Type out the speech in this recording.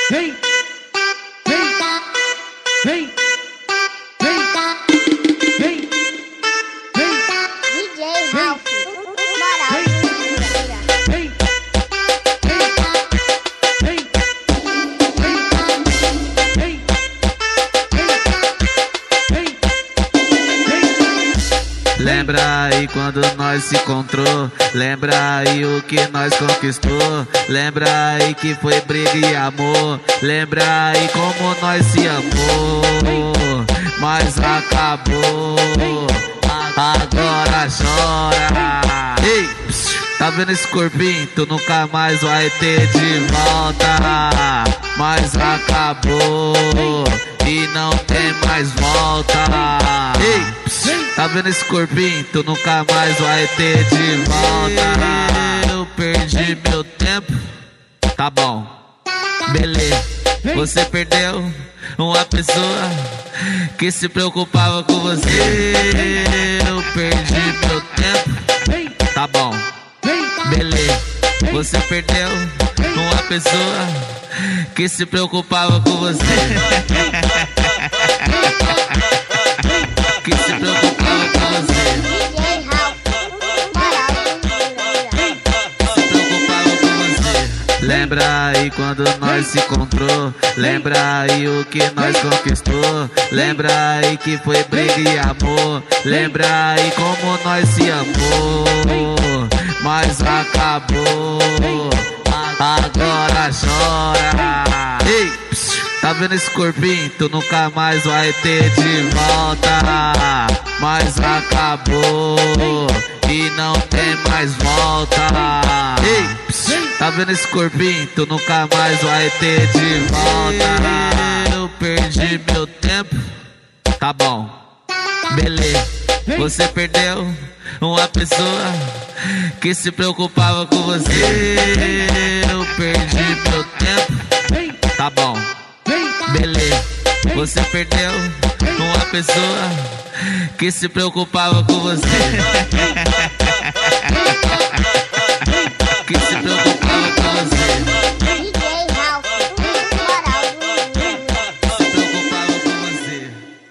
Vem, vem, vem, vem, vem, vem, DJ Ralph, moral, vem, vem, vem, vem, vem, vem. Lembra aí quando nós se encontrou? Lembra aí o que nós conquistou? Lembra aí que foi briga e amor? Lembra aí como nós se amou? Mas acabou, agora chora. Ei, tá vendo esse corpinho? Tu nunca mais vai ter de volta. Mas acabou e não tem mais volta. Ei, tá vendo esse corpinho? Tu nunca mais vai ter de volta. Eu perdi meu tempo, tá bom, beleza. Você perdeu uma pessoa que se preocupava com você. Eu perdi meu tempo, tá bom, beleza. Você perdeu uma pessoa que se preocupava com você. Que se preocupava com você. DJ Ralph, moral, Se preocupava com você. Lembra aí quando nós se encontrou? Lembra aí o que nós conquistou? Lembra aí que foi briga e amor? Lembra aí como nós se amou? Mas acabou, agora chora. Ei, tá vendo esse corpinho? Tu nunca mais vai ter de volta. Mas acabou e não tem mais volta. Ei, tá vendo esse corpinho? Tu nunca mais vai ter de volta. Eu perdi meu tempo, tá bom, beleza. Você perdeu uma pessoa que se preocupava com você. Eu perdi meu tempo, tá bom, beleza. Você perdeu uma pessoa que se preocupava com você.